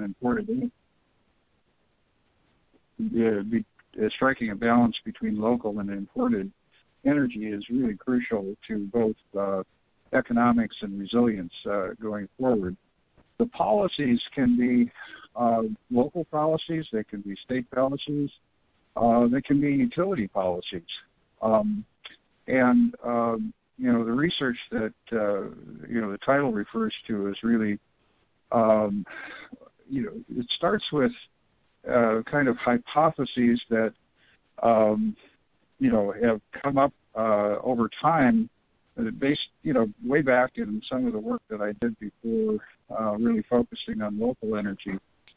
and imported striking a balance between local and imported energy is really crucial to both economics and resilience going forward. The policies can be local policies, they can be state policies, they can be utility policies. The research that, the title refers to is really, it starts with kind of hypotheses that, have come up over time based, way back in some of the work that I did before really focusing on local energy.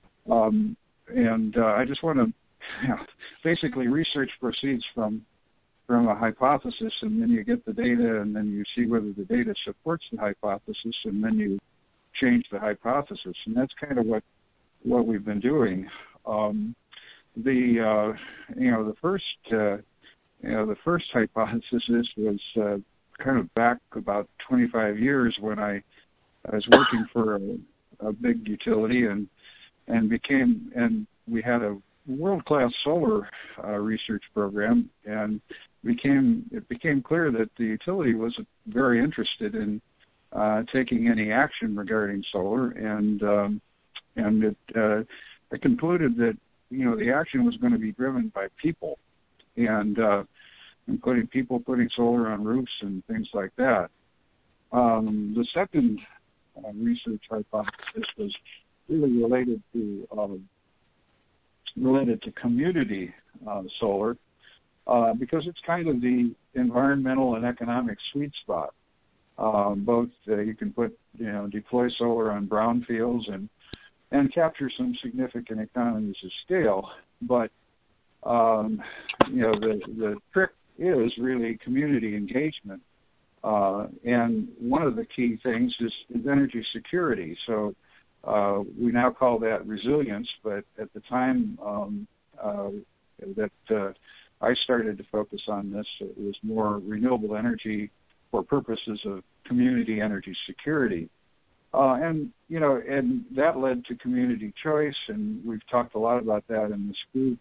I just want to, basically research proceeds from a hypothesis, and then you get the data, and then you see whether the data supports the hypothesis, and then you change the hypothesis, and that's kind of what we've been doing. The first hypothesis was kind of back about 25 years when I was working for a big utility, and we had a world-class solar research program, and it became clear that the utility wasn't very interested in taking any action regarding solar, and it concluded that the action was going to be driven by people, and including people putting solar on roofs and things like that. The second research hypothesis was really related to community solar, because it's kind of the environmental and economic sweet spot. Both you can deploy solar on brownfields and capture some significant economies of scale, but the trick is really community engagement, and one of the key things is energy security. So we now call that resilience, but at the time that I started to focus on this, it was more renewable energy for purposes of community energy security. And that led to community choice, and we've talked a lot about that in this group.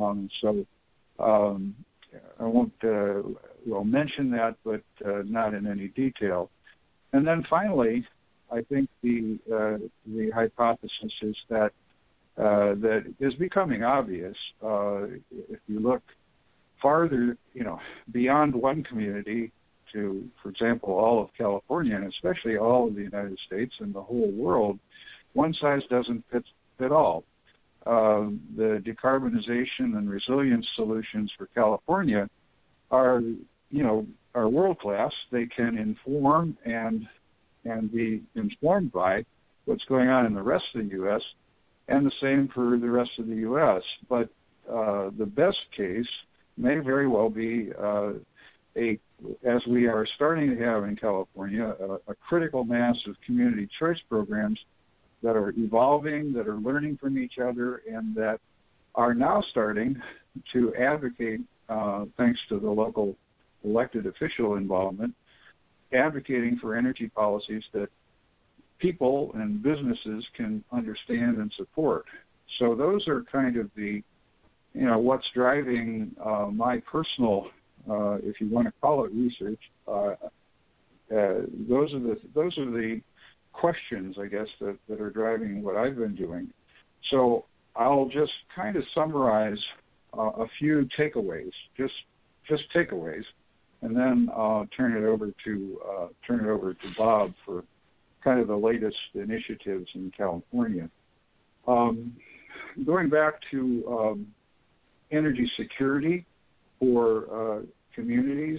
I won't mention that, but not in any detail. And then finally, I think the hypothesis is that is becoming obvious. If you look farther, beyond one community to, for example, all of California, and especially all of the United States and the whole world, one size doesn't fit all. The decarbonization and resilience solutions for California are world class. They can inform and be informed by what's going on in the rest of the U.S., and the same for the rest of the U.S. But the best case may very well be as we are starting to have in California, a critical mass of community choice programs that are evolving, that are learning from each other, and that are now starting to advocate, thanks to the local elected official involvement, advocating for energy policies that people and businesses can understand and support. So those are kind of the, what's driving my personal, if you want to call it research. Those are the questions, I guess, that are driving what I've been doing. So I'll just kind of summarize a few takeaways, just takeaways, and then I'll turn it over to Bob for kind of the latest initiatives in California. Going back to energy security for communities,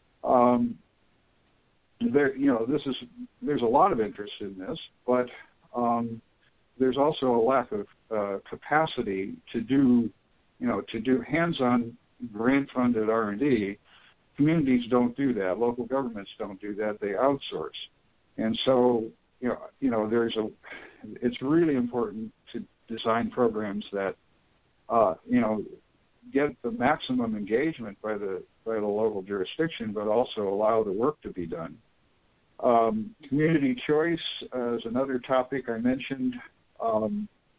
there's a lot of interest in this, but there's also a lack of capacity to do hands-on grant-funded R&D. Communities don't do that. Local governments don't do that. They outsource. And so, it's really important to design programs that, get the maximum engagement by the local jurisdiction, but also allow the work to be done. Community choice is another topic I mentioned.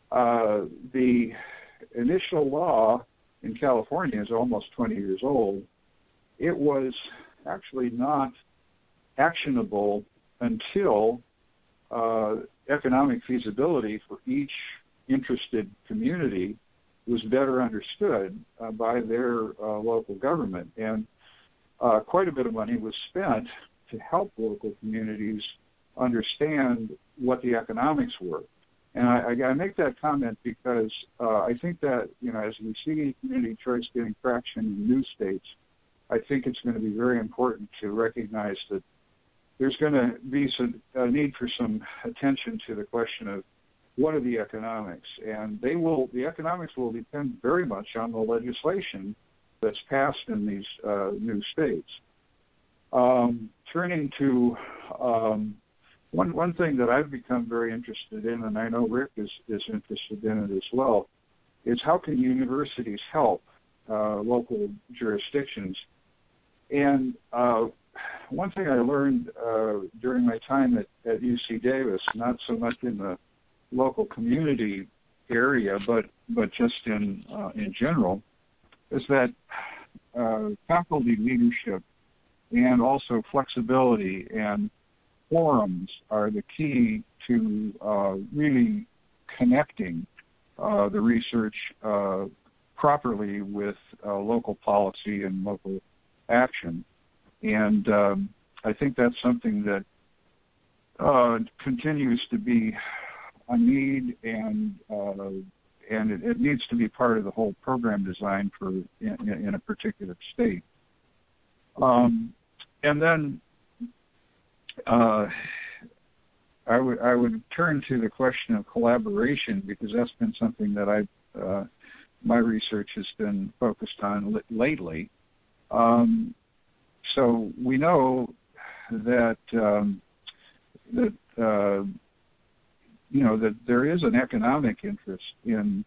The initial law in California is almost 20 years old. It was actually not actionable until economic feasibility for each interested community was better understood by their local government. And quite a bit of money was spent to help local communities understand what the economics were. And I make that comment because I think that, as we see community choice getting traction in new states, I think it's going to be very important to recognize that there's going to be a need for some attention to the question of what are the economics. And the economics will depend very much on the legislation that's passed in these new states. Turning to one thing that I've become very interested in, and I know Rick is interested in it as well, is how can universities help local jurisdictions? And one thing I learned during my time at UC Davis, not so much in the local community area, but just in general, is that faculty leadership and also flexibility and forums are the key to really connecting the research properly with local policy and local action. And I think that's something that continues to be a need, and it needs to be part of the whole program design in a particular state. And then I would turn to the question of collaboration, because that's been something that my research has been focused on lately. So we know that that there is an economic interest in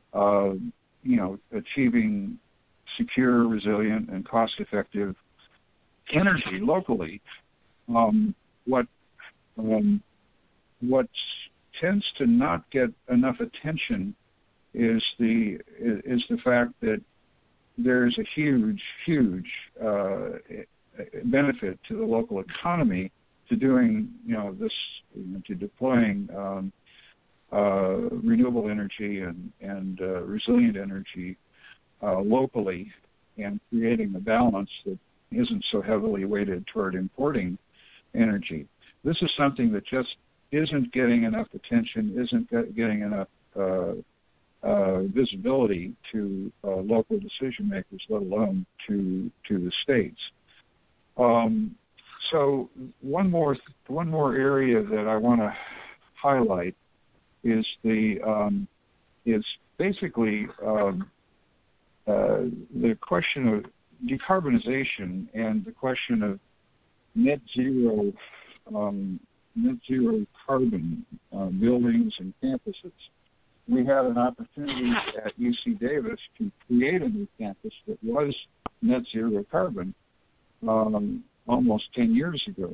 achieving secure, resilient, and cost-effective energy locally. What tends to not get enough attention is the fact that there's a huge benefit to the local economy to doing this, to deploying renewable energy and resilient energy locally, and creating a balance that isn't so heavily weighted toward importing energy. This is something that just isn't getting enough attention, isn't getting enough visibility to local decision makers, let alone to the states. So one more area that I want to highlight is basically the question of decarbonization and the question of net zero carbon buildings and campuses. We had an opportunity at UC Davis to create a new campus that was net zero carbon almost 10 years ago.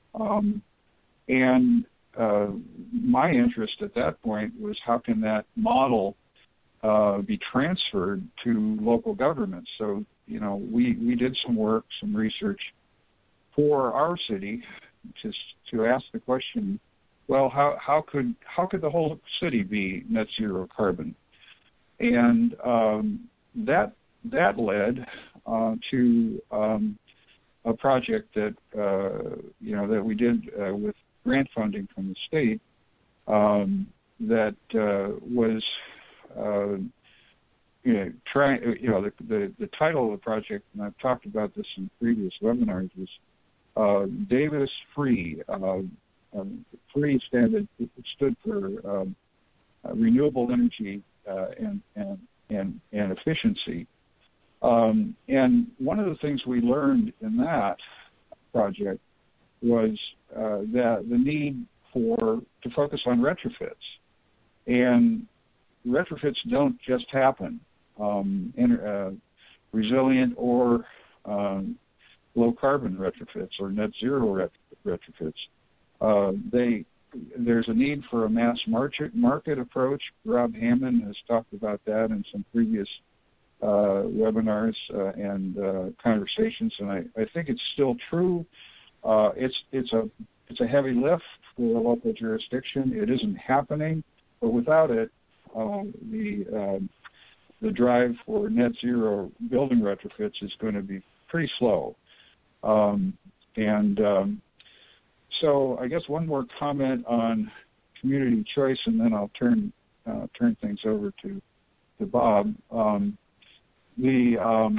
And my interest at that point was how can that model be transferred to local governments. So, we did some work, some research for our city to ask the question, well, how could the whole city be net zero carbon? And that led to a project that that we did with grant funding from the state that was the title of the project, and I've talked about this in previous webinars, was Davis Free. Free stood for renewable energy and efficiency. And one of the things we learned in that project was that the need to focus on retrofits. And retrofits don't just happen. Resilient or low carbon retrofits or net zero retrofits. there's a need for a mass market approach. Rob Hammond has talked about that in some previous webinars and conversations, and I think it's still true. It's a heavy lift for a local jurisdiction. It isn't happening, but without it, the drive for net zero building retrofits is going to be pretty slow. So I guess one more comment on community choice, and then I'll turn things over to Bob. The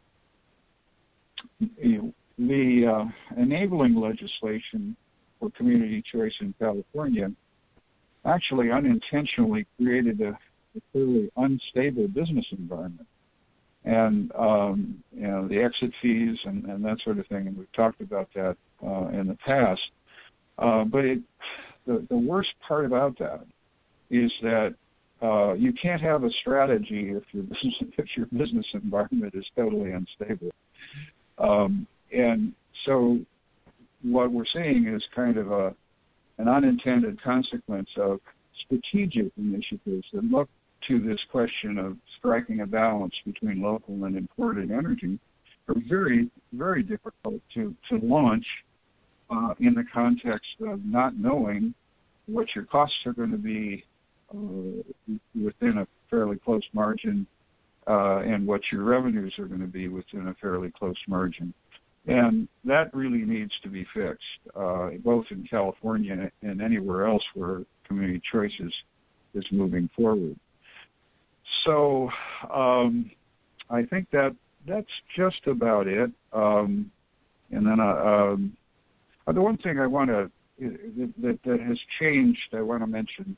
enabling legislation for community choice in California actually unintentionally created a clearly unstable business environment. And the exit fees and that sort of thing, and we've talked about that in the past. But the worst part about that is that you can't have a strategy if your business environment is totally unstable. And so what we're seeing is kind of an unintended consequence of strategic initiatives that look to this question of striking a balance between local and imported energy are very, very difficult to launch in the context of not knowing what your costs are going to be within a fairly close margin and what your revenues are going to be within a fairly close margin. And that really needs to be fixed, both in California and anywhere else where community choice is moving forward. So I think that's just about it. And then the one thing I want to that has changed, I want to mention,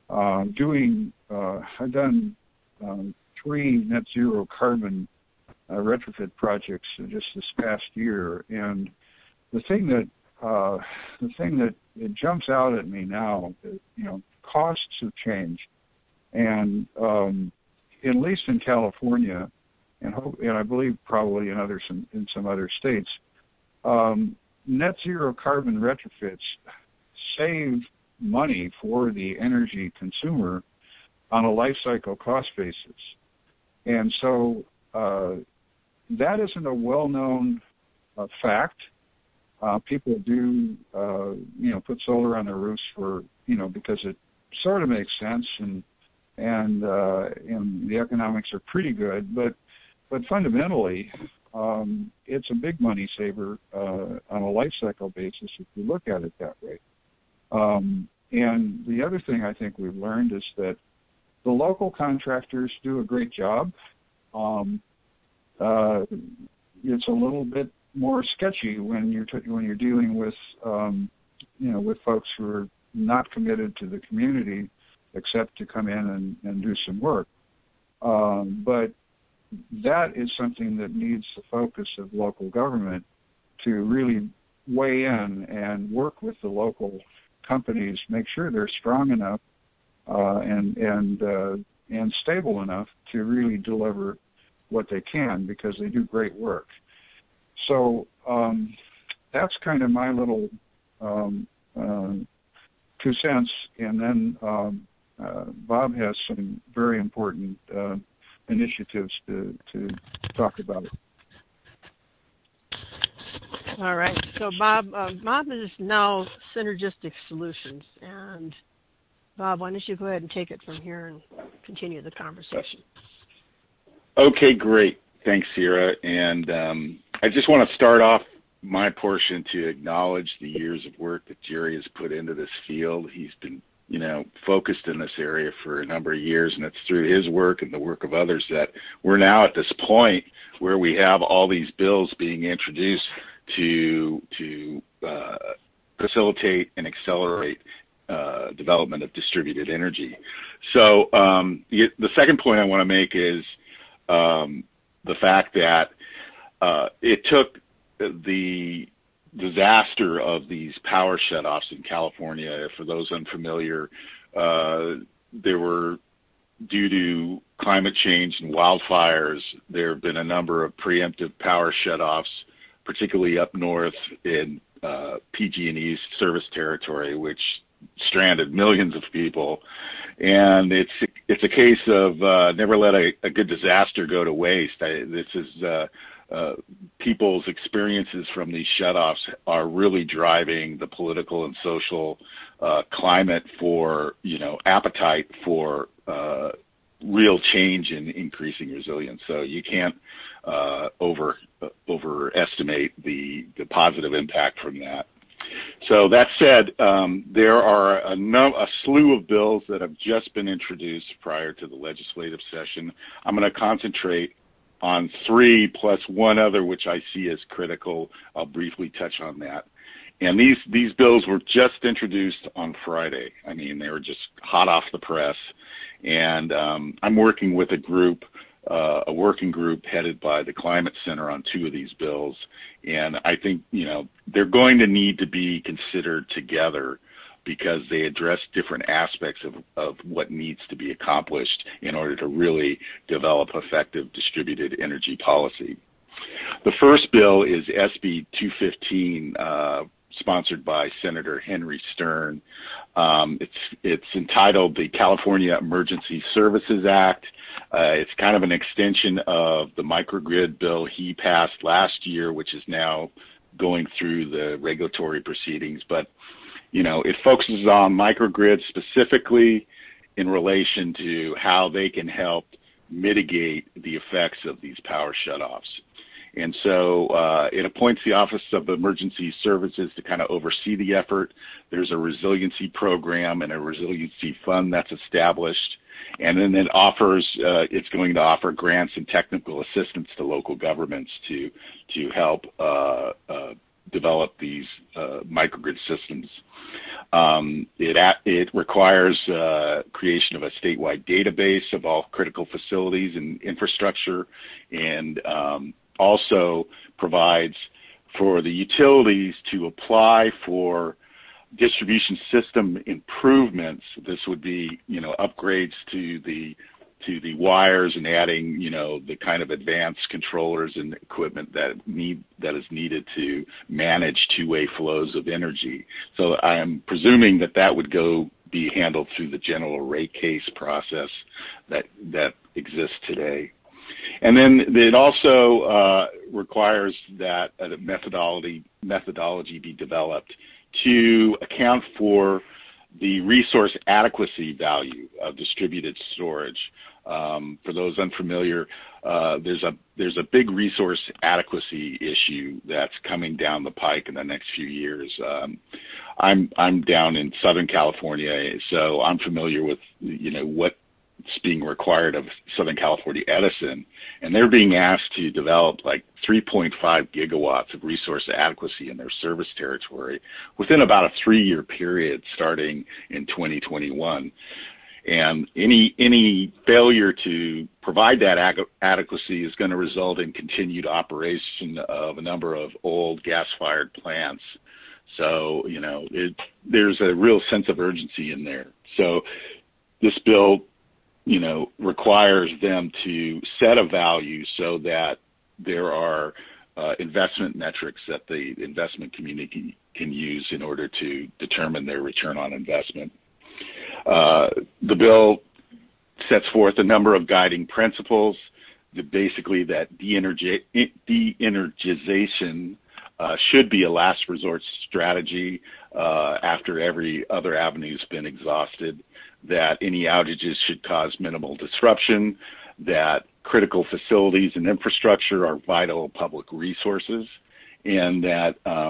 I've done 3 net zero carbon retrofit projects just this past year, and the thing that it jumps out at me now, costs have changed, and at least in California, and I believe probably in some other states, net zero carbon retrofits save money for the energy consumer on a life cycle cost basis, and so that isn't a well-known fact. People do, put solar on their roofs because it sort of makes sense, and the economics are pretty good. But fundamentally, it's a big money saver on a life cycle basis if you look at it that way. And the other thing I think we've learned is that the local contractors do a great job. It's a little bit more sketchy when you're dealing with with folks who are not committed to the community except to come in and do some work. But that is something that needs the focus of local government to really weigh in and work with the local companies, make sure they're strong enough and stable enough to really deliver what they can, because they do great work. So that's kind of my little 2 cents. And then Bob has some very important initiatives to talk about. All right. So Bob is now Synergistic Solutions. And Bob, why don't you go ahead and take it from here and continue the conversation. Okay, great. Thanks, Sierra. And I just want to start off my portion to acknowledge the years of work that Jerry has put into this field. He's been, focused in this area for a number of years, and it's through his work and the work of others that we're now at this point where we have all these bills being introduced to facilitate and accelerate development of distributed energy. So the second point I want to make is the fact that it took the disaster of these power shutoffs in California. For those unfamiliar, there were, due to climate change and wildfires, there have been a number of preemptive power shutoffs, particularly up north in PG&E's service territory, which stranded millions of people. And it's a case of never let a good disaster go to waste. This is people's experiences from these shutoffs are really driving the political and social climate for, appetite for real change in increasing resilience. So you can't overestimate the positive impact from that. So that said, there are a slew of bills that have just been introduced prior to the legislative session. I'm going to concentrate on 3 plus one other, which I see as critical. I'll briefly touch on that. And these bills were just introduced on Friday. I mean, they were just hot off the press. And I'm working with a working group headed by the Climate Center on 2 of these bills. And I think, they're going to need to be considered together because they address different aspects of what needs to be accomplished in order to really develop effective distributed energy policy. The first bill is SB 215, sponsored by Senator Henry Stern. It's entitled the California Emergency Services Act. It's kind of an extension of the microgrid bill he passed last year, which is now going through the regulatory proceedings. But, it focuses on microgrids specifically in relation to how they can help mitigate the effects of these power shutoffs. And so it appoints the Office of Emergency Services to kind of oversee the effort. There's a resiliency program and a resiliency fund that's established. And then it's going to offer grants and technical assistance to local governments to help develop these microgrid systems. It requires creation of a statewide database of all critical facilities and infrastructure, and also provides for the utilities to apply for distribution system improvements. This would be, upgrades to the wires and adding, the kind of advanced controllers and equipment that is needed to manage two-way flows of energy. So I am presuming that would be handled through the general rate case process that exists today. And then it also requires that a methodology be developed to account for the resource adequacy value of distributed storage. For those unfamiliar, there's a big resource adequacy issue that's coming down the pike in the next few years. I'm down in Southern California, so I'm familiar with what's being required of Southern California Edison, and they're being asked to develop like 3.5 gigawatts of resource adequacy in their service territory within about a 3-year period starting in 2021. And any failure to provide that adequacy is going to result in continued operation of a number of old gas-fired plants. So, there's a real sense of urgency in there. So this bill requires them to set a value so that there are investment metrics that the investment community can use in order to determine their return on investment. The bill sets forth a number of guiding principles, basically that de-energization should be a last resort strategy after every other avenue's been exhausted, that any outages should cause minimal disruption, that critical facilities and infrastructure are vital public resources, and that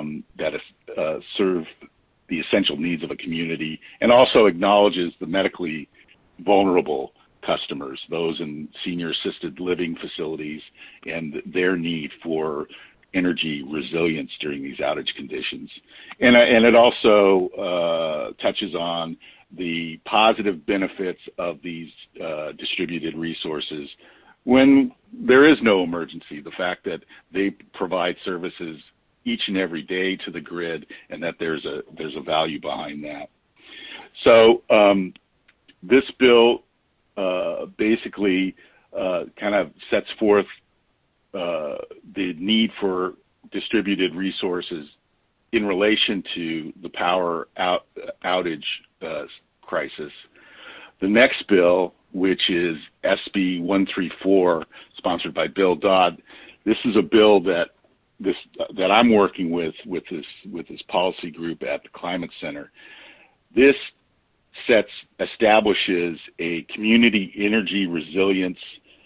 serve the essential needs of a community, and also acknowledges the medically vulnerable customers, those in senior assisted living facilities, and their need for energy resilience during these outage conditions. And it also touches on the positive benefits of these distributed resources when there is no emergency, the fact that they provide services each and every day to the grid, and that there's a value behind that. So this bill basically kind of sets forth the need for distributed resources in relation to the power outage crisis. The next bill, which is SB 134, sponsored by Bill Dodd, this is a bill that I'm working with this policy group at the Climate Center. This establishes a community energy resilience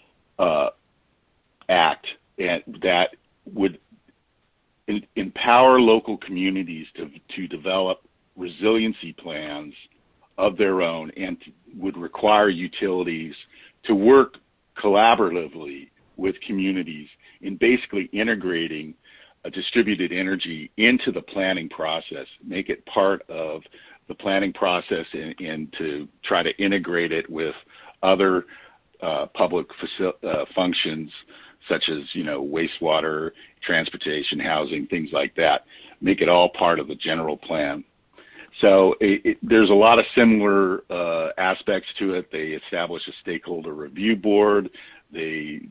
act that would empower local communities to develop resiliency plans of their own, and would require utilities to work collaboratively with communities in basically integrating distributed energy into the planning process, make it part of the planning process, and to try to integrate it with other public functions such as, wastewater, transportation, housing, things like that. Make it all part of the general plan. So there's a lot of similar aspects to it. They establish a stakeholder review board. They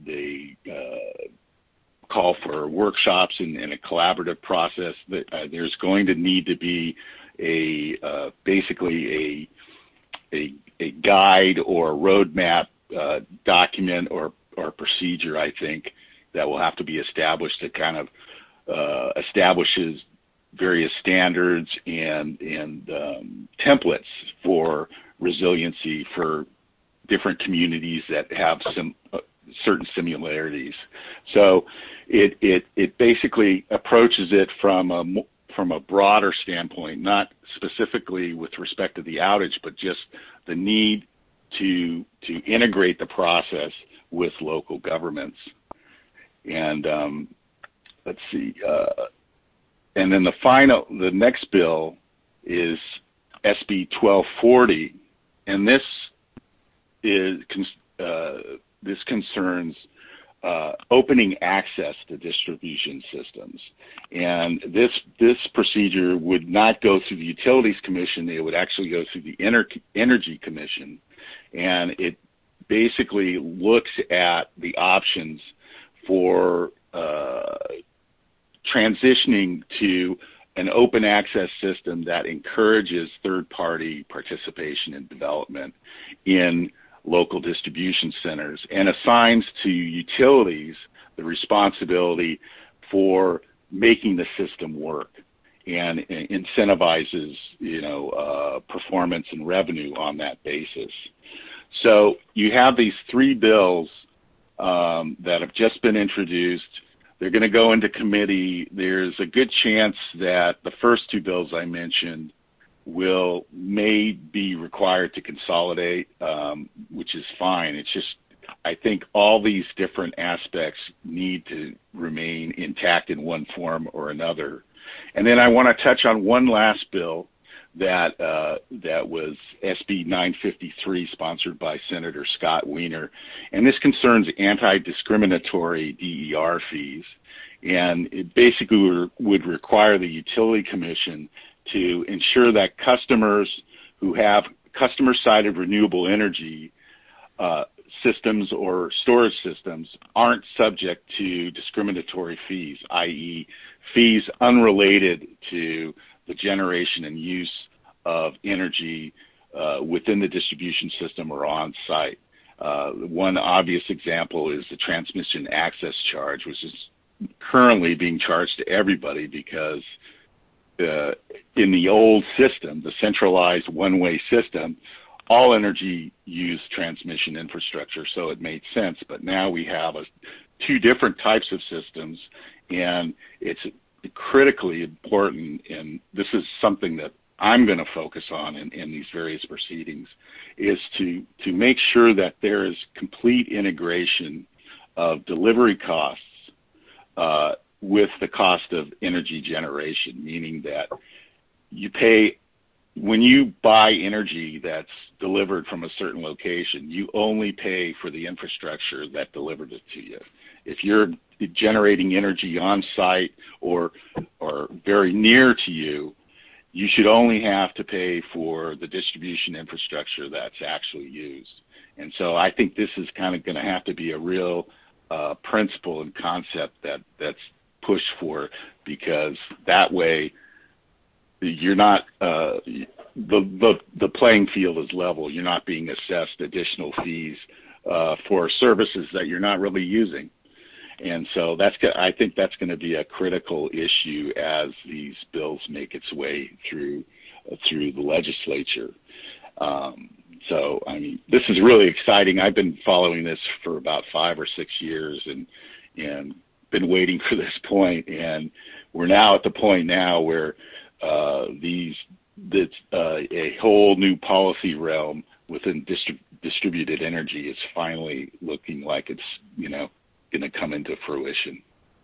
call for workshops in a collaborative process. There's going to need to be basically a guide or a roadmap document or procedure, I think, that will have to be established that kind of establishes various standards and templates for resiliency for different communities that have some certain similarities. So it basically approaches it from a broader standpoint, not specifically with respect to the outage, but just the need to integrate the process with local governments. And let's see. And then the next bill is SB 1240, and this concerns opening access to distribution systems. And this procedure would not go through the Utilities Commission; it would actually go through the Energy Commission, and it basically looks at the options for transitioning to an open access system that encourages third-party participation and development in local distribution centers, and assigns to utilities the responsibility for making the system work, and incentivizes performance and revenue on that basis. So you have these three bills that have just been introduced. They're going to go into committee. There's a good chance that the first two bills I mentioned may be required to consolidate, which is fine. It's just, I think all these different aspects need to remain intact in one form or another. And then I want to touch on one last bill that was SB 953, sponsored by Senator Scott Wiener, and this concerns anti-discriminatory DER fees, and it basically would require the Utility Commission to ensure that customers who have customer-sided renewable energy systems or storage systems aren't subject to discriminatory fees, i.e. fees unrelated to the generation and use of energy within the distribution system or on site. One obvious example is the transmission access charge, which is currently being charged to everybody because in the old system, the centralized one-way system, all energy used transmission infrastructure, so it made sense. But now we have two different types of systems, and it's critically important, and this is something that I'm going to focus on in these various proceedings, is to make sure that there is complete integration of delivery costs with the cost of energy generation, meaning that you pay, when you buy energy that's delivered from a certain location, you only pay for the infrastructure that delivered it to you. If you're generating energy on site or very near to you, you should only have to pay for the distribution infrastructure that's actually used. And so I think this is kind of going to have to be a real principle and concept that's pushed for, because that way you're not the playing field is level. You're not being assessed additional fees for services that you're not really using. And so I think that's going to be a critical issue as these bills make its way through the legislature. So, I mean, this is really exciting. I've been following this for about 5 or 6 years and been waiting for this point. And we're now at the point now where a whole new policy realm within distributed energy is finally looking like it's, going to come into fruition.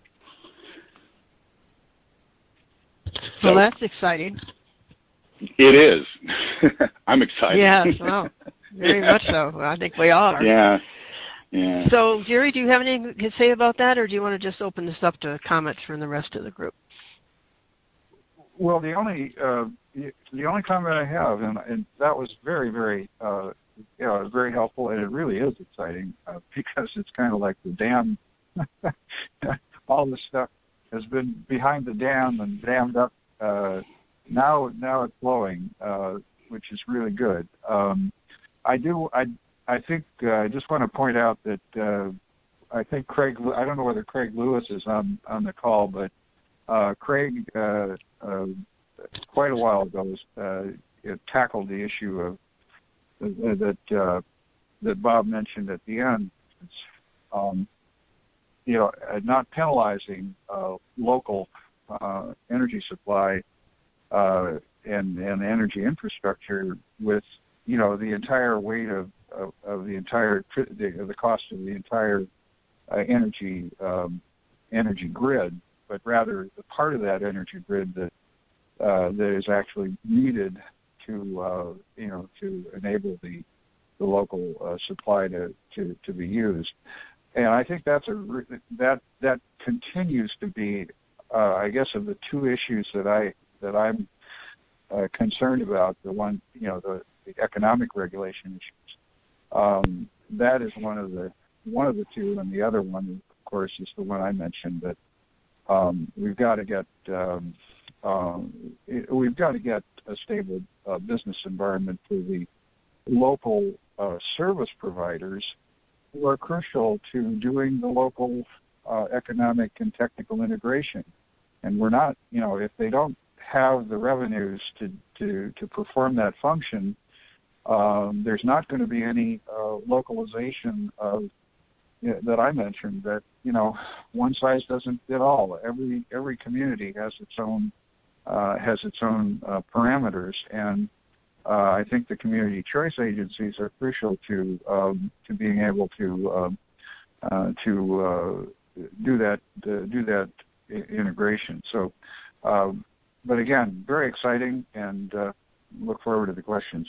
Well, that's exciting. It is. I'm excited. Yes, well, very much so. I think we all are. Yeah. So, Jerry, do you have anything to say about that, or do you want to just open this up to comments from the rest of the group? Well, the only comment I have, and that was very, very, very helpful, and it really is exciting because it's kind of like the dam. All this stuff has been behind the dam and dammed up. Now it's flowing, which is really good. I think I just want to point out that I think Craig. I don't know whether Craig Lewis is on the call, but Craig quite a while ago tackled the issue of that Bob mentioned at the end. Not penalizing local energy supply and energy infrastructure with the entire weight of the cost of the entire energy grid, but rather the part of that energy grid that is actually needed to enable the local supply to be used. And I think that continues to be, I guess, of the two issues that I'm concerned about. The one, the economic regulation issues. That is one of the two, and the other one, of course, is the one I mentioned, that we've got to get a stable business environment for the local service providers who are crucial to doing the local economic and technical integration. And we're not, if they don't have the revenues to perform that function, there's not going to be any localization of that I mentioned. That one size doesn't fit all. Every community has its own parameters, and I think the community choice agencies are crucial to being able to do that integration. So, but again, very exciting, and look forward to the questions.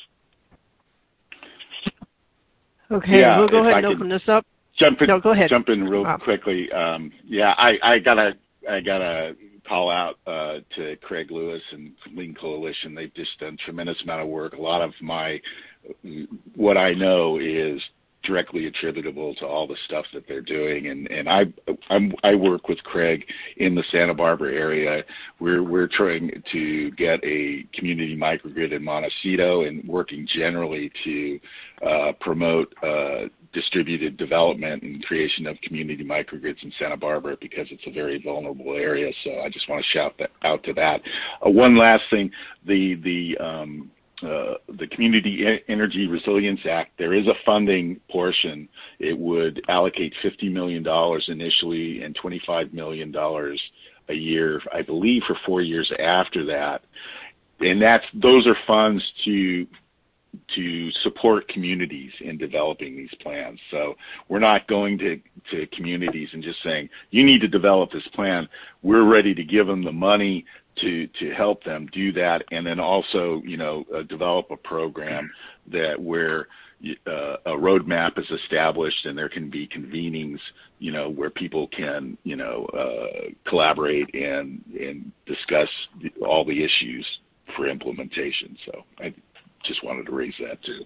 Okay, we'll go ahead and open this up. Go ahead. Jump in real quickly. I gotta call out to Craig Lewis and Lean Coalition. They've just done a tremendous amount of work. A lot of what I know is directly attributable to all the stuff that they're doing, and I work with Craig in the Santa Barbara area. We're trying to get a community microgrid in Montecito and working generally to promote distributed development and creation of community microgrids in Santa Barbara, because it's a very vulnerable area. So I just want to shout out to that. One last thing, the Community Energy Resilience Act, there is a funding portion. It would allocate $50 million initially and $25 million a year, I believe, for 4 years after that. And those are funds to support communities in developing these plans. So we're not going to communities and just saying, you need to develop this plan. We're ready to give them the money to help them do that, and then also, develop a program where a roadmap is established and there can be convenings, where people can, collaborate and discuss all the issues for implementation. So I just wanted to raise that too.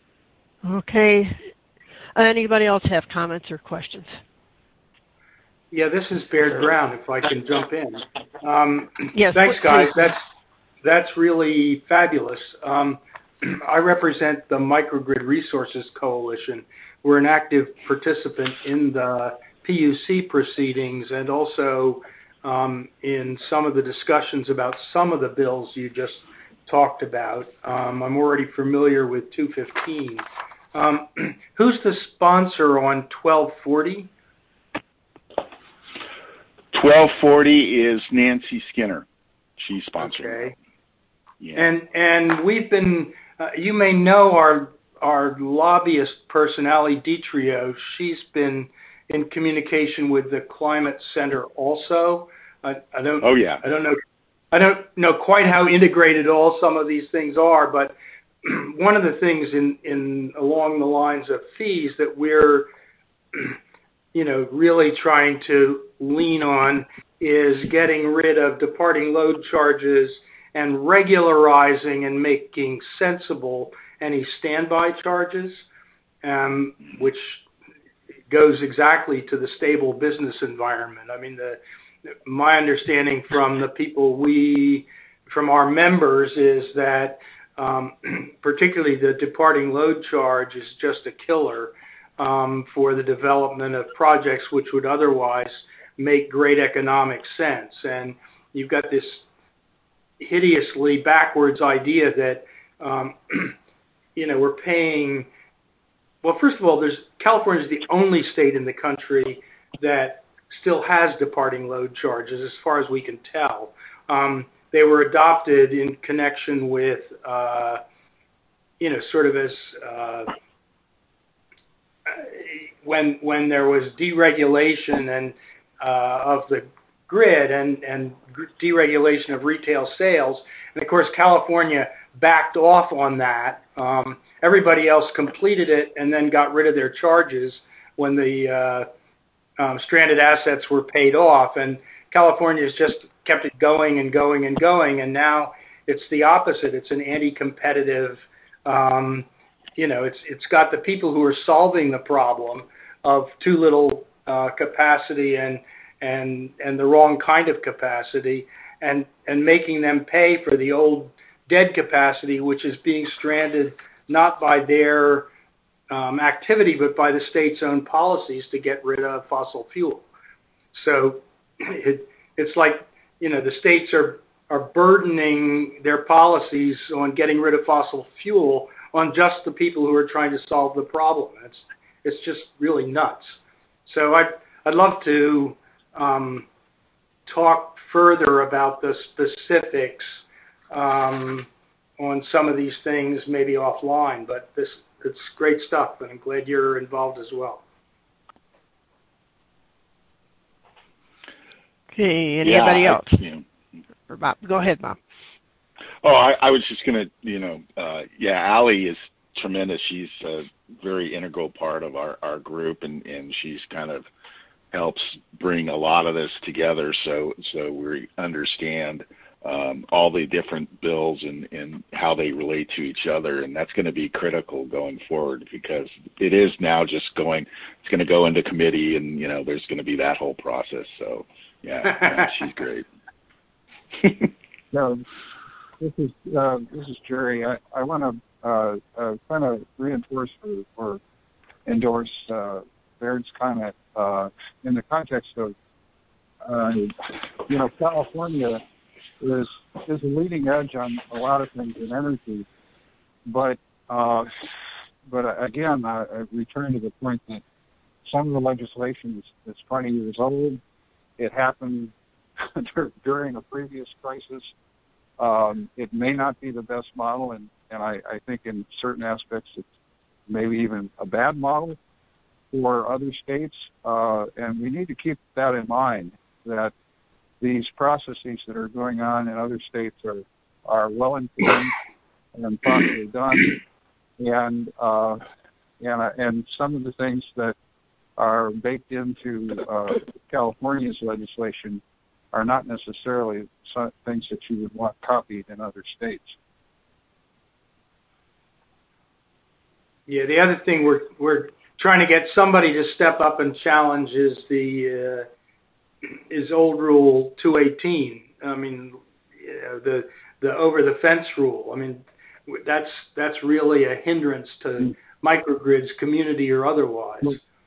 Okay. Anybody else have comments or questions? Yeah, this is Baird Brown, if I can jump in. Yes, thanks, guys. please. That's really fabulous. I represent the Microgrid Resources Coalition. We're an active participant in the PUC proceedings and also in some of the discussions about some of the bills you just talked about. I'm already familiar with 215. Who's the sponsor on 1240? 1240 is Nancy Skinner. She's sponsoring. Okay. Yeah. And we've been, you may know our lobbyist person, Ali Ditrio. She's been in communication with the Climate Center also. I don't. Oh yeah. I don't know quite how integrated all some of these things are, but one of the things in along the lines of fees that we're, really trying to lean on is getting rid of departing load charges and regularizing and making sensible any standby charges, which goes exactly to the stable business environment. I mean, my understanding from the people from our members is that particularly the departing load charge is just a killer for the development of projects which would otherwise make great economic sense. And you've got this hideously backwards idea that, we're paying. Well, first of all, California is the only state in the country that still has departing load charges, as far as we can tell. They were adopted in connection with, sort of as when there was deregulation and of the grid and deregulation of retail sales, and of course California backed off on that. Everybody else completed it and then got rid of their charges when the stranded assets were paid off, and California's just kept it going and going and going, and now it's the opposite. It's an anti-competitive. It's got the people who are solving the problem of too little capacity and the wrong kind of capacity, and making them pay for the old dead capacity, which is being stranded not by their activity, but by the state's own policies to get rid of fossil fuel. So it's like, the states are burdening their policies on getting rid of fossil fuel on just the people who are trying to solve the problem. It's just really nuts. So I'd love to talk further about the specifics on some of these things, maybe offline, but it's great stuff, and I'm glad you're involved as well. Okay, anybody else? Yeah. Or Bob? Go ahead, Bob. Oh, I was just going to, Ali is tremendous. She's a very integral part of our group, and she's kind of helps bring a lot of this together so we understand all the different bills and how they relate to each other, and that's going to be critical going forward because it is now just it's going to go into committee, and there's going to be that whole process. So yeah, she's great. No, this is Jerry. I want to kind of reinforce or endorse Baird's comment in the context of California is a leading edge on a lot of things in energy, but again, I return to the point that some of the legislation is 20 years old. It happened during a previous crisis. It may not be the best model, and I think in certain aspects it's maybe even a bad model for other states, and we need to keep that in mind, that these processes that are going on in other states are well informed and properly done, and some of the things that are baked into California's legislation are not necessarily things that you would want copied in other states. Yeah, the other thing we're trying to get somebody to step up and challenge is the is old Rule 218. I mean, the over the fence rule. I mean, that's really a hindrance to microgrids, community or otherwise.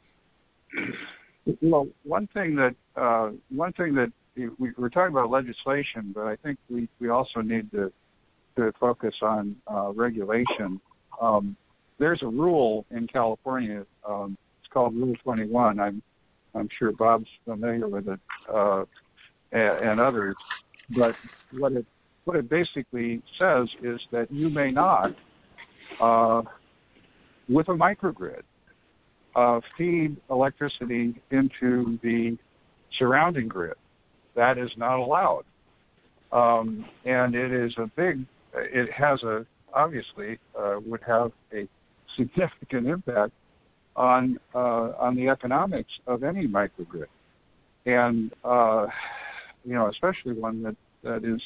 Well, one thing that we're talking about legislation, but I think we also need to focus on regulation. There's a rule in California. It's called Rule 21. I'm sure Bob's familiar with it, and others. But what it basically says is that you may not, with a microgrid, feed electricity into the surrounding grid. That is not allowed, and it is it has obviously would have a significant impact on the economics of any microgrid, and especially one that is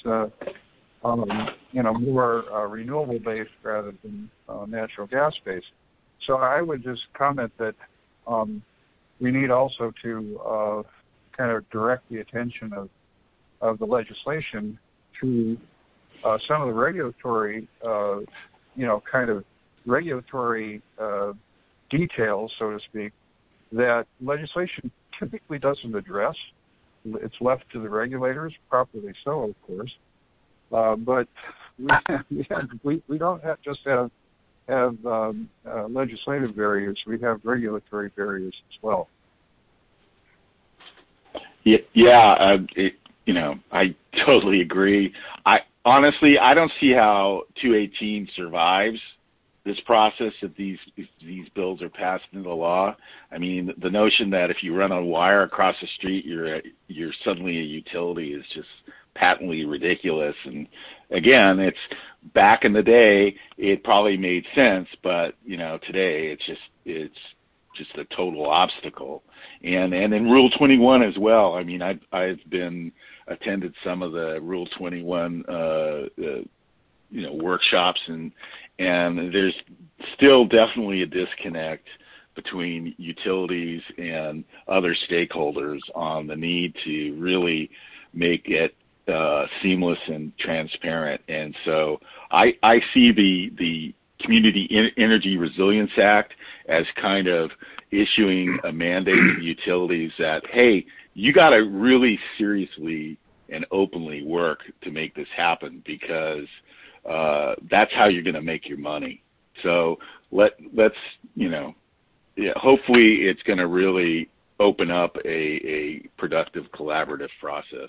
more renewable based rather than natural gas based. So I would just comment that we need also to kind of direct the attention of the legislation to some of the regulatory, regulatory details, so to speak, that legislation typically doesn't address. It's left to the regulators, properly so, of course. But we don't just have legislative barriers. We have regulatory barriers as well. Yeah, I totally agree. Honestly, I don't see how 218 survives this process if these bills are passed into law. I mean, the notion that if you run a wire across the street, you're suddenly a utility is just patently ridiculous. And again, it's back in the day, it probably made sense, but today it's just a total obstacle. And in Rule 21 as well. I mean, I've attended some of the Rule 21 workshops, and there's still definitely a disconnect between utilities and other stakeholders on the need to really make it seamless and transparent. And so I see the Community Energy Resilience Act as kind of issuing a mandate to utilities that, hey, you got to really seriously and openly work to make this happen, because that's how you're going to make your money. So let's hopefully it's going to really open up a productive collaborative process.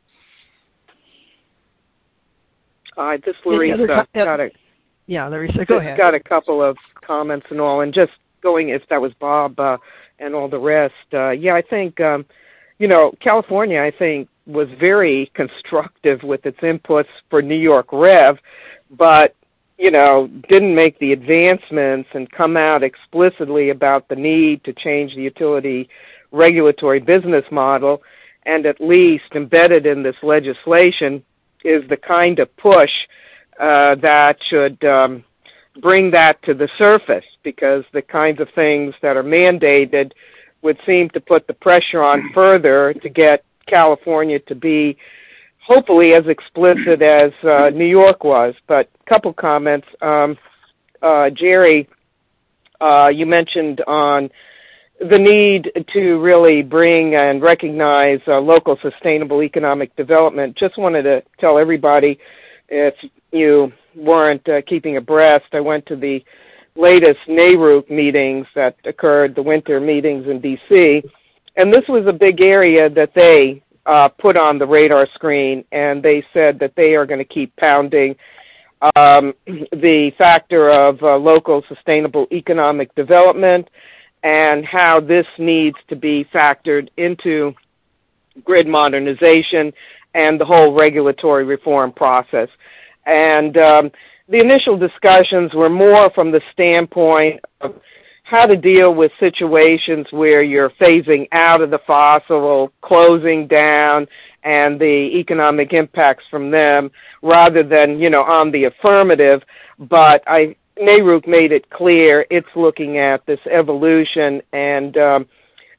This Larissa Larissa, go ahead. Got a couple of comments and all, and just going, if that was Bob and all the rest. I think, California, I think, was very constructive with its inputs for New York REV, but, didn't make the advancements and come out explicitly about the need to change the utility regulatory business model, and at least embedded in this legislation is the kind of push that should bring that to the surface, because the kinds of things that are mandated would seem to put the pressure on further to get California to be hopefully as explicit as New York was. But a couple comments. Jerry, you mentioned on the need to really bring and recognize local sustainable economic development. Just wanted to tell everybody, if you weren't keeping abreast, I went to the latest NARUC meetings that occurred, the winter meetings in D.C., and this was a big area that they put on the radar screen, and they said that they are going to keep pounding the factor of local sustainable economic development and how this needs to be factored into grid modernization and the whole regulatory reform process. And the initial discussions were more from the standpoint of how to deal with situations where you're phasing out of the fossil, closing down, and the economic impacts from them, rather than, on the affirmative. But NARUC made it clear it's looking at this evolution and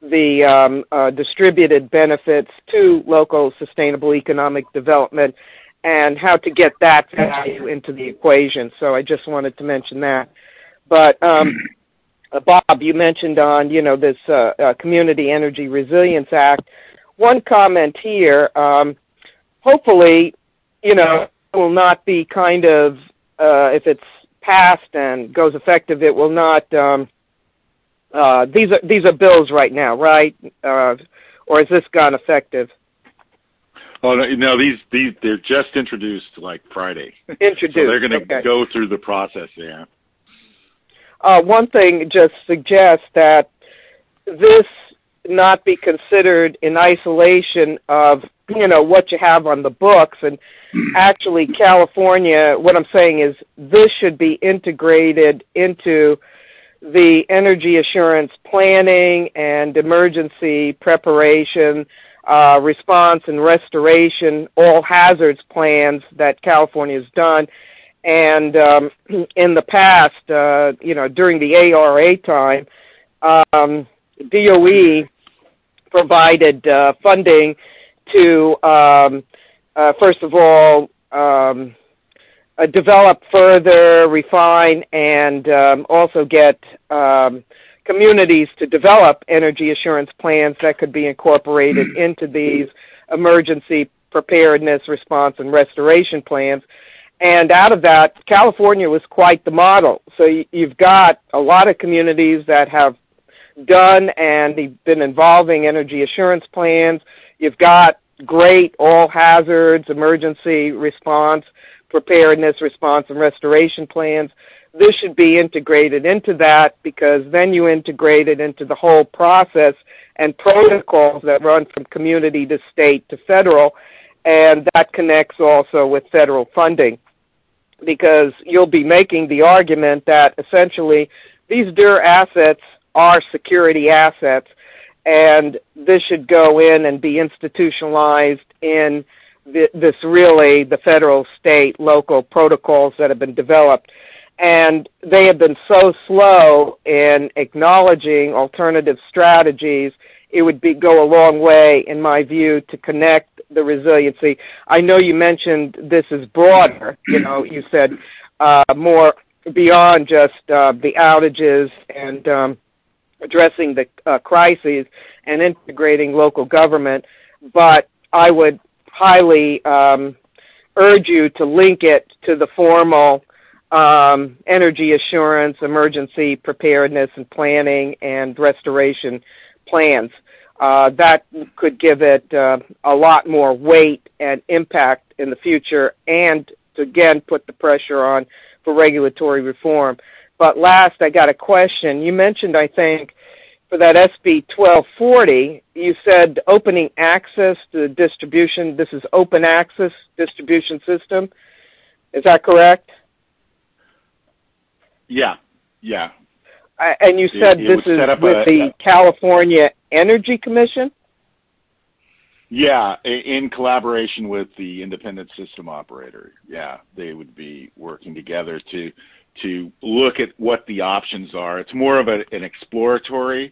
the distributed benefits to local sustainable economic development and how to get that value into the equation. So I just wanted to mention that. But Bob, you mentioned on, this Community Energy Resilience Act. One comment here, hopefully, it will not be kind of, if it's passed and goes effective, it will not, these are bills right now, right? Or has this gone effective? Oh, no, they're just introduced like Friday. Introduced, so they're going to go through the process, yeah. One thing just suggests that this not be considered in isolation of, what you have on the books. And actually, California, what I'm saying is this should be integrated into the energy assurance planning and emergency preparation, response and restoration, all hazards plans that California has done. And in the past, during the ARA time, DOE provided funding to, first of all, develop further, refine, and also get communities to develop energy assurance plans that could be incorporated into these emergency preparedness, response, and restoration plans. And out of that, California was quite the model. So you've got a lot of communities that have done and they've been involving energy assurance plans. You've got great all hazards, emergency response, preparedness, response, and restoration plans. This should be integrated into that because then you integrate it into the whole process and protocols that run from community to state to federal, and that connects also with federal funding because you'll be making the argument that essentially these DER assets are security assets, and this should go in and be institutionalized in the federal, state, local protocols that have been developed. And they have been so slow in acknowledging alternative strategies, it would go a long way, in my view, to connect the resiliency. I know you mentioned this is broader. You said more beyond just the outages and addressing the crises and integrating local government, but I would highly urge you to link it to the formal energy assurance, emergency preparedness and planning and restoration plans. That could give it a lot more weight and impact in the future and to, again, put the pressure on for regulatory reform. But last, I got a question. You mentioned, I think, for that SB 1240, you said opening access to distribution. This is open access distribution system. Is that correct? Yeah. And you said this is with the California Energy Commission? Yeah, in collaboration with the independent system operator. Yeah, they would be working together to look at what the options are. It's more of an exploratory,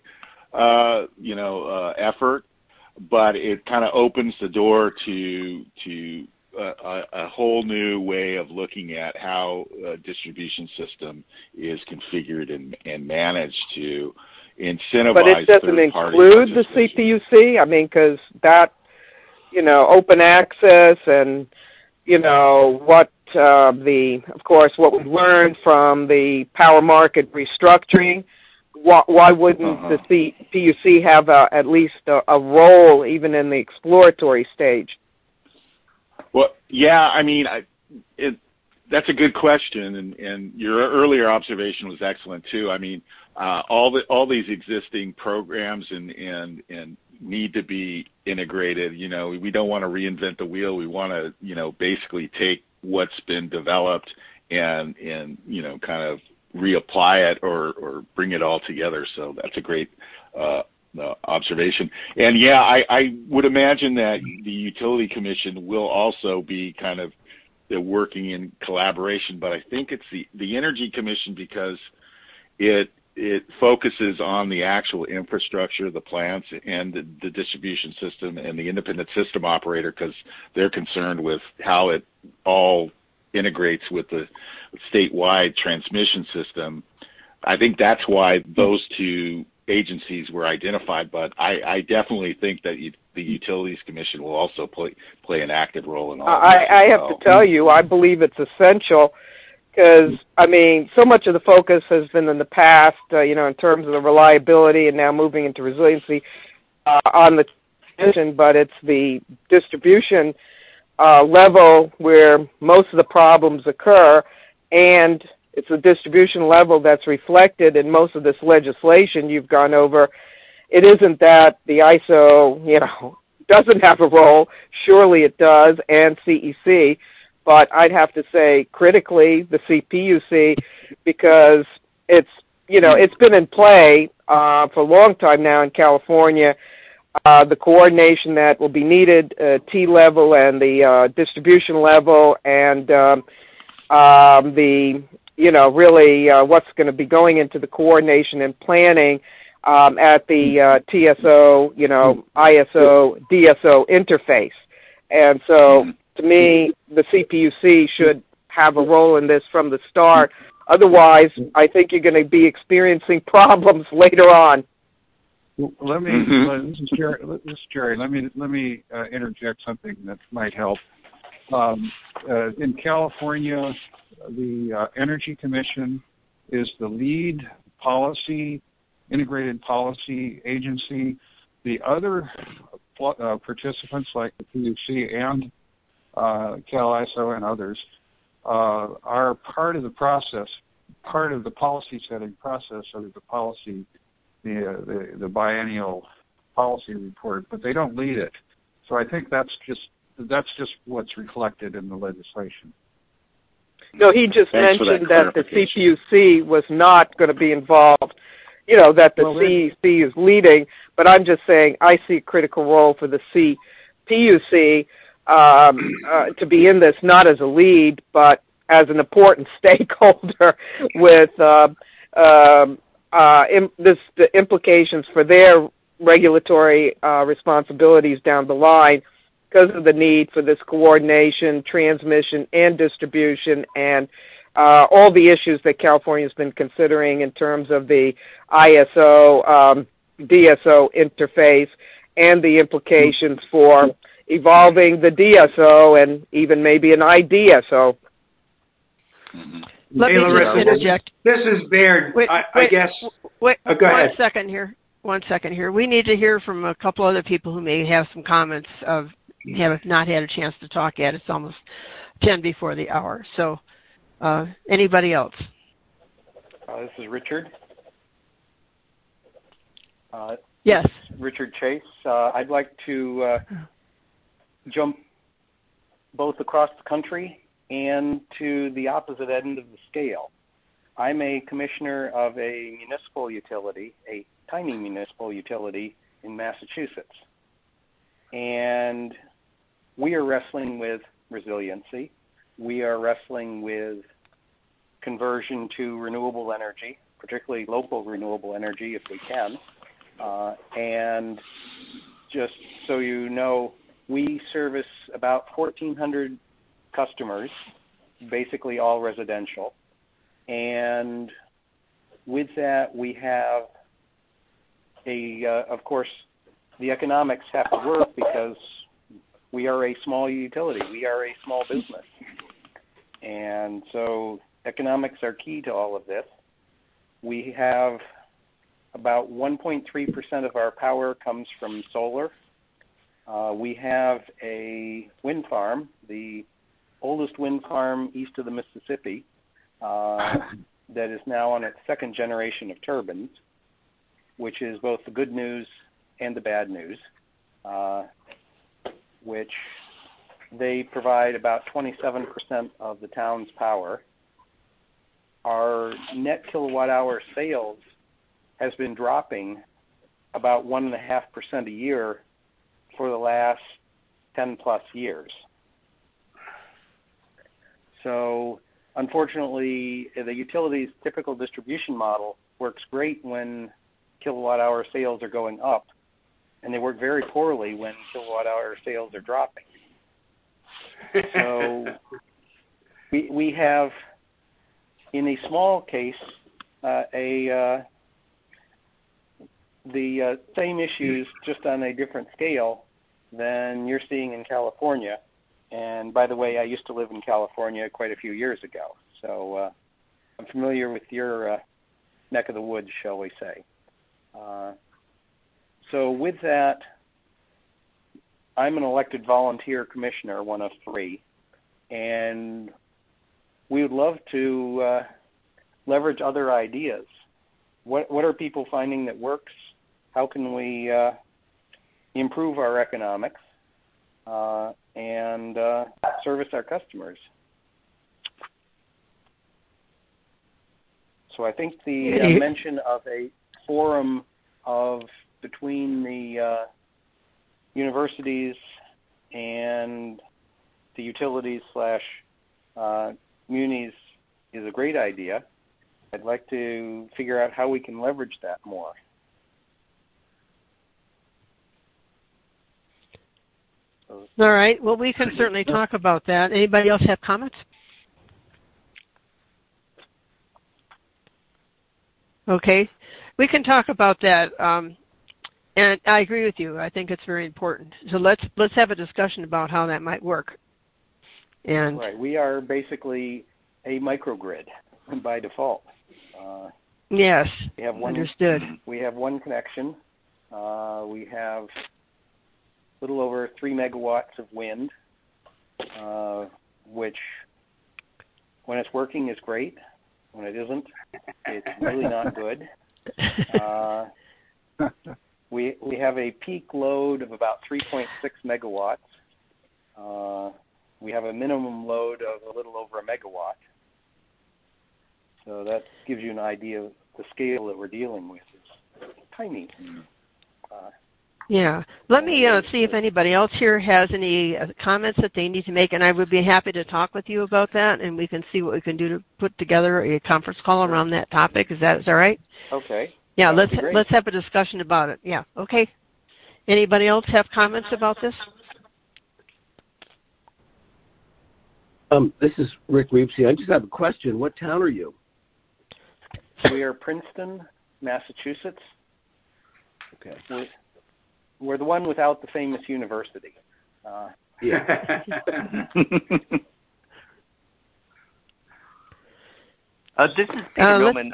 effort, but it kind of opens the door to a whole new way of looking at how a distribution system is configured and managed to incentivize. But it doesn't include the CPUC? I mean, because that, open access and, what of course, what we learned from the power market restructuring, why wouldn't the CPUC have at least a role even in the exploratory stage? Well, yeah, I mean, that's a good question, and your earlier observation was excellent too. I mean, all these existing programs and need to be integrated. We don't want to reinvent the wheel. We want to, basically take what's been developed and kind of reapply it or bring it all together. So that's a great observation. And yeah, I would imagine that the Utility Commission will also be kind of working in collaboration, but I think it's the Energy Commission because it it focuses on the actual infrastructure, the plants, and the distribution system, and the independent system operator, because they're concerned with how it all integrates with the statewide transmission system. I think that's why those two agencies were identified, but I definitely think that the Utilities Commission will also play an active role in all of this. I have to tell you, I believe it's essential because, I mean, so much of the focus has been in the past, in terms of the reliability and now moving into resiliency on the transmission, but it's the distribution level where most of the problems occur, and it's the distribution level that's reflected in most of this legislation you've gone over. It isn't that the ISO, doesn't have a role. Surely it does, and CEC. But I'd have to say critically the CPUC, because it's been in play for a long time now in California. The coordination that will be needed, T level and the distribution level, and really what's going to be going into the coordination and planning at the TSO, ISO, DSO interface. And so, to me, the CPUC should have a role in this from the start. Otherwise, I think you're going to be experiencing problems later on. Let me. This is Jerry. Let me interject something that might help. In California, the Energy Commission is the lead integrated policy agency. The other participants, like the PUC and CAISO and others, are part of the process, part of the policy setting process of the policy, the biennial policy report, but they don't lead it. So I think that's just what's reflected in the legislation. No, he just mentioned that the CPUC was not going to be involved, that the CEC is leading, but I'm just saying I see a critical role for the CPUC to be in this, not as a lead, but as an important stakeholder with the implications for their regulatory responsibilities down the line, because of the need for this coordination, transmission, and distribution, and all the issues that California's been considering in terms of the ISO, DSO interface, and the implications for evolving the DSO and even maybe an IDSO. Let me just interject. This is Baird. I guess. Wait, go ahead. One second here. We need to hear from a couple other people who may have some comments have not had a chance to talk yet. It's almost 10 before the hour. So anybody else? This is Richard. Yes. Richard Chase. I'd like to jump both across the country and to the opposite end of the scale. I'm a commissioner of a municipal utility, a tiny municipal utility in Massachusetts. And we are wrestling with resiliency. We are wrestling with conversion to renewable energy, particularly local renewable energy if we can. And just so you know, we service about 1,400 customers, basically all residential. And with that, we have of course, the economics have to work because we are a small utility. We are a small business. And so economics are key to all of this. We have about 1.3% of our power comes from solar. We have a wind farm, the oldest wind farm east of the Mississippi, that is now on its second generation of turbines, which is both the good news and the bad news, which they provide about 27% of the town's power. Our net kilowatt hour sales has been dropping about 1.5% a year for the last 10 plus years. So unfortunately, the utility's typical distribution model works great when kilowatt-hour sales are going up, and they work very poorly when kilowatt-hour sales are dropping. So we have, in a small case, the same issues just on a different scale than you're seeing in California. And by the way, I used to live in California quite a few years ago, so I'm familiar with your neck of the woods, shall we say. So with that, I'm an elected volunteer commissioner, one of 3, and we would love to leverage other ideas. What are people finding that works? How can we improve our economics and service our customers? So I think the mention of a forum between the universities and the utilities / munis is a great idea. I'd like to figure out how we can leverage that more. All right. Well, we can certainly talk about that. Anybody else have comments? Okay. We can talk about that. And I agree with you. I think it's very important. So let's have a discussion about how that might work. And right. We are basically a microgrid by default. Yes. We have understood. We have one connection. We have a little over 3 megawatts of wind, which, when it's working, is great. When it isn't, it's really not good. We have a peak load of about 3.6 megawatts. We have a minimum load of a little over a megawatt. So that gives you an idea of the scale that we're dealing with. It's tiny. Yeah. Let me see if anybody else here has any comments that they need to make, and I would be happy to talk with you about that, and we can see what we can do to put together a conference call around that topic. Is that all right? Okay. Yeah, let's have a discussion about it. Yeah, okay. Anybody else have comments about this? This is Rick Reepsey. I just have a question. What town are you? We are Princeton, Massachusetts. Okay. We're the one without the famous university. Yeah. This is Peter Millman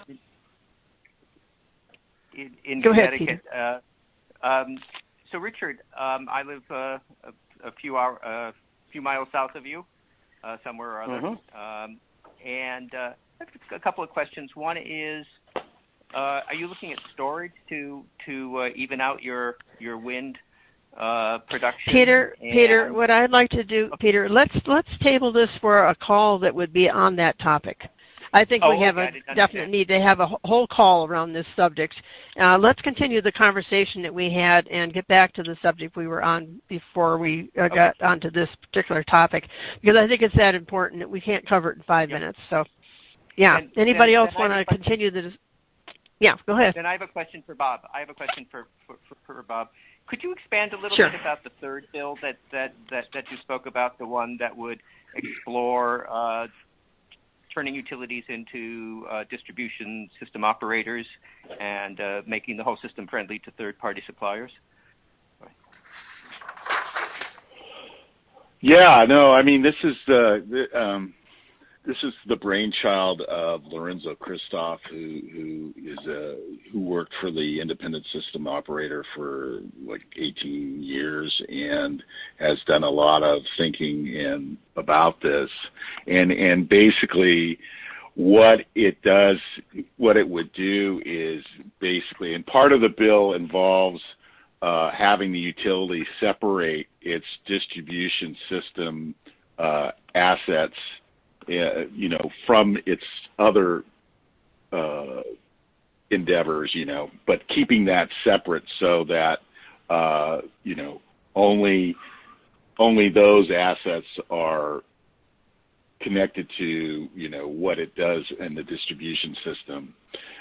in Go Connecticut. Ahead, So, Richard, I live a few miles south of you, somewhere or other. Mm-hmm. And I have a couple of questions. One is, are you looking at storage to even out your wind production? Peter, what I'd like to do, Peter, let's table this for a call that would be on that topic. I think we have a definite need to have a whole call around this subject. Let's continue the conversation that we had and get back to the subject we were on before we got onto this particular topic, because I think it's that important that we can't cover it in 5 minutes. So, yeah. Anybody else want to continue the? Yeah, go ahead. Then I have a question for Bob. For Bob. Could you expand a little Sure. bit about the third bill that you spoke about, the one that would explore turning utilities into distribution system operators and making the whole system friendly to third-party suppliers? Yeah, no, I mean, this is the brainchild of Lorenzo Kristof, who worked for the independent system operator for like 18 years and has done a lot of thinking about this. And basically what it would do is basically, and part of the bill involves having the utility separate its distribution system assets from its other endeavors, but keeping that separate so that, only those assets are connected to, what it does in the distribution system.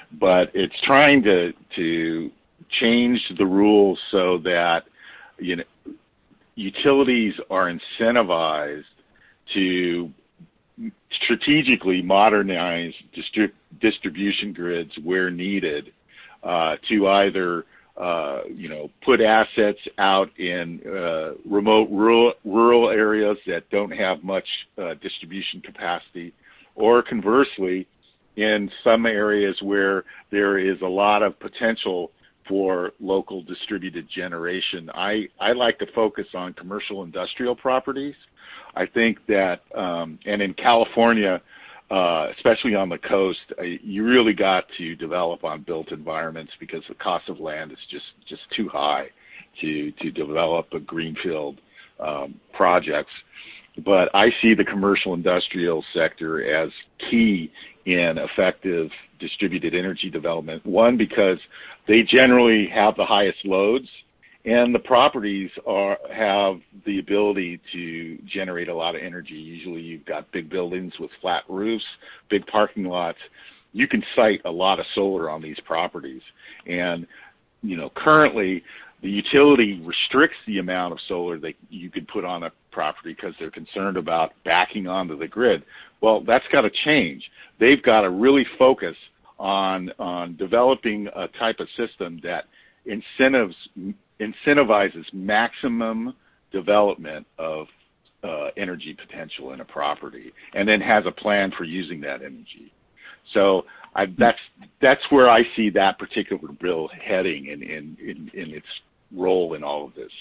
but it's trying to change the rules so that utilities are incentivized to strategically modernize distribution grids where needed, to either put assets out in remote rural areas that don't have much distribution capacity, or conversely, in some areas where there is a lot of potential for local distributed generation. I like to focus on commercial industrial properties. I think that, and in California, especially on the coast, you really got to develop on built environments because the cost of land is just too high to develop a greenfield projects. But I see the commercial industrial sector as key in effective distributed energy development. One, because they generally have the highest loads, and the properties have the ability to generate a lot of energy. Usually you've got big buildings with flat roofs, big parking lots. You can site a lot of solar on these properties. And, currently the utility restricts the amount of solar that you could put on a property because they're concerned about backing onto the grid. Well, that's got to change. They've got to really focus on developing a type of system that incentivizes maximum development of energy potential in a property, and then has a plan for using that energy. So that's where I see that particular bill heading in its role in all of this.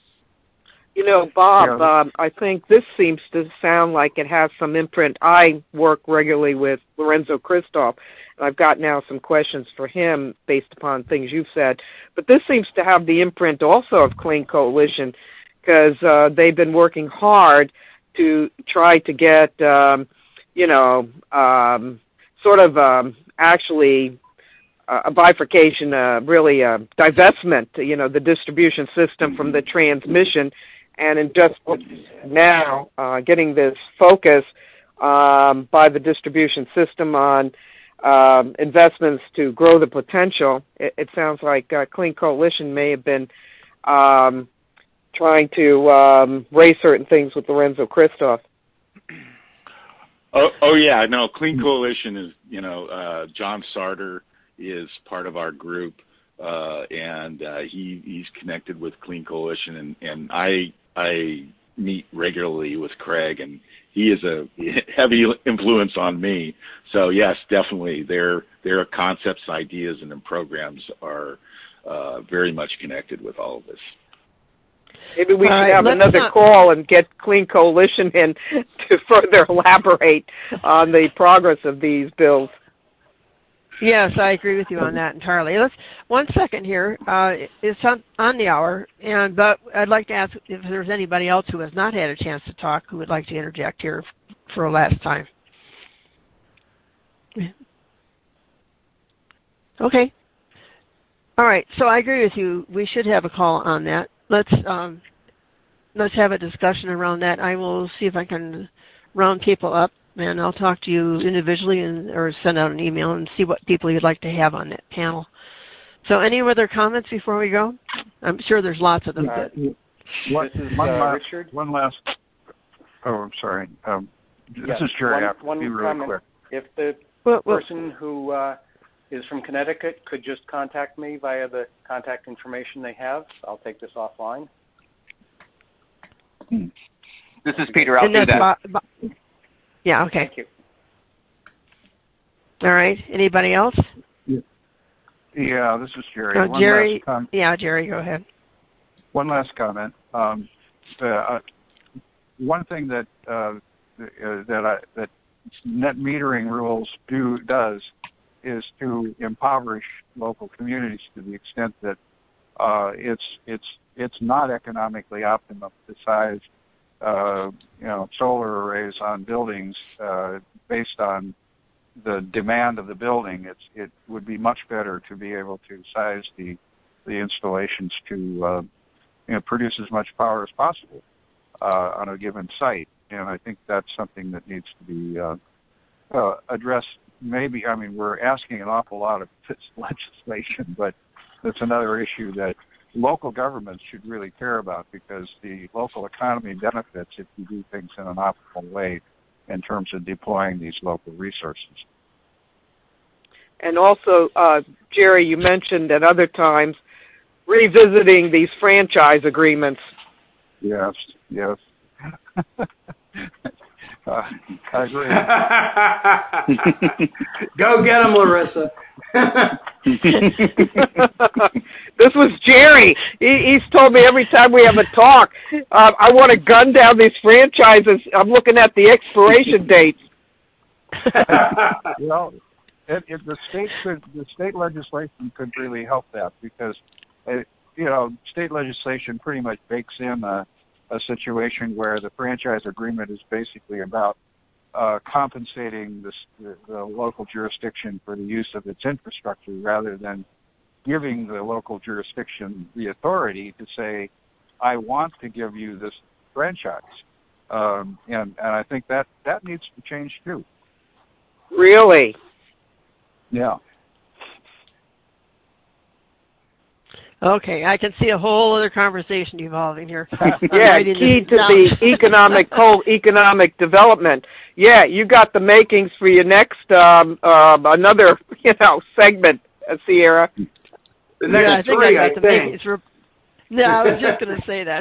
Bob, I think this seems to sound like it has some imprint. I work regularly with Lorenzo Kristof, and I've got now some questions for him based upon things you've said. But this seems to have the imprint also of Clean Coalition, because they've been working hard to try to get, actually a bifurcation, really a divestment, the distribution system from the transmission, and in just now getting this focus by the distribution system on investments to grow the potential. It sounds like Clean Coalition may have been trying to raise certain things with Lorenzo Kristof. Oh yeah, no, Clean Coalition is, John Sarter is part of our group, and he's connected with Clean Coalition, and I meet regularly with Craig, and he is a heavy influence on me. So yes, definitely, their concepts, ideas, and programs are very much connected with all of this. Maybe we should have another call and get Clean Coalition in to further elaborate on the progress of these bills. Yes, I agree with you on that entirely. Let's 1 second here. It's on the hour, but I'd like to ask if there's anybody else who has not had a chance to talk who would like to interject here for a last time. Okay. All right. So I agree with you. We should have a call on that. Let's have a discussion around that. I will see if I can round people up, and I'll talk to you individually or send out an email and see what people you'd like to have on that panel. So any other comments before we go? I'm sure there's lots of them. Richard? One last. Oh, I'm sorry. This is Jerry. One be really comment. quick. If the person who is from Connecticut could just contact me via the contact information they have, I'll take this offline. This is Peter. I'll do that. Yeah, okay. Thank you. All right. Anybody else? Yeah, this is Jerry. Jerry. Jerry, go ahead. One last comment. One thing that net metering rules does is to impoverish local communities to the extent that it's not economically optimum to size solar arrays on buildings based on the demand of the building. It would be much better to be able to size the installations to produce as much power as possible on a given site, and I think that's something that needs to be addressed maybe, I mean, we're asking an awful lot of this legislation, but that's another issue that local governments should really care about, because the local economy benefits if you do things in an optimal way in terms of deploying these local resources. And also, Jerry, you mentioned at other times revisiting these franchise agreements. Yes. I agree. Go get him, Larissa. This was Jerry. He's told me every time we have a talk, I want to gun down these franchises. I'm looking at the expiration dates. Well, the state legislation could really help that, because state legislation pretty much bakes in a situation where the franchise agreement is basically about compensating the local jurisdiction for the use of its infrastructure, rather than giving the local jurisdiction the authority to say, I want to give you this franchise. And I think that needs to change too. Really? Yeah. Okay, I can see a whole other conversation evolving here. Yeah, key to the whole economic development. Yeah, you got the makings for your next another segment, Sierra. The next three, I think. I was just going to say that.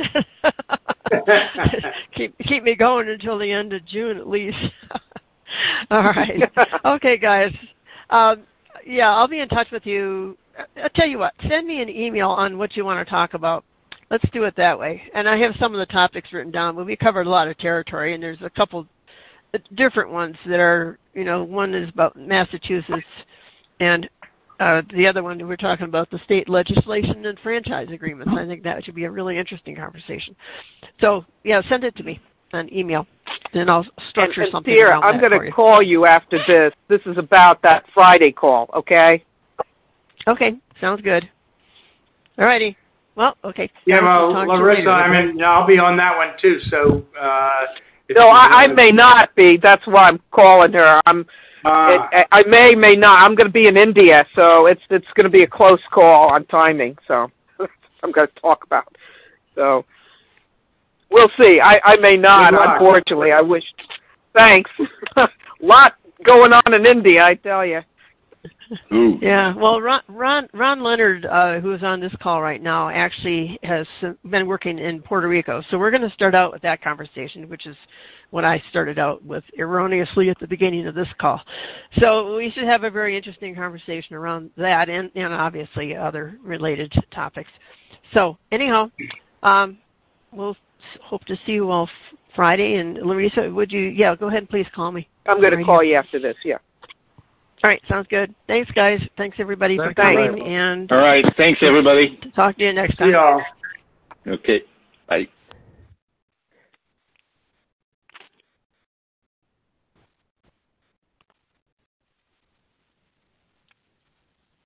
keep me going until the end of June at least. All right. Okay, guys. I'll be in touch with you. I'll tell you what, send me an email on what you want to talk about. Let's do it that way. And I have some of the topics written down, but we covered a lot of territory, and there's a couple different ones that are, one is about Massachusetts, and the other one we're talking about the state legislation and franchise agreements. I think that should be a really interesting conversation. So, send it to me on email, and I'll structure something Sierra, around I'm that going to call you after this. This is about that Friday call, okay? Okay, sounds good. All righty. Well, okay. Yeah, well, Larissa, I'll be on that one too. So, no, I may not be. That's why I'm calling her. I may not. I'm going to be in India, so it's going to be a close call on timing. So, I'm going to talk about. So, we'll see. I may not. Unfortunately, I wish. Thanks. Lot going on in India, I tell you. Ooh. Yeah, well, Ron Leonard, who is on this call right now, actually has been working in Puerto Rico. So we're going to start out with that conversation, which is what I started out with erroneously at the beginning of this call. So we should have a very interesting conversation around that and obviously other related topics. So anyhow, we'll hope to see you all Friday. And Larissa, would you, go ahead and please call me. I'm going to call you after this, All right, sounds good. Thanks, guys. Thanks, everybody, for coming. And all right, thanks, everybody. Talk to you next time. See y'all. Okay, bye.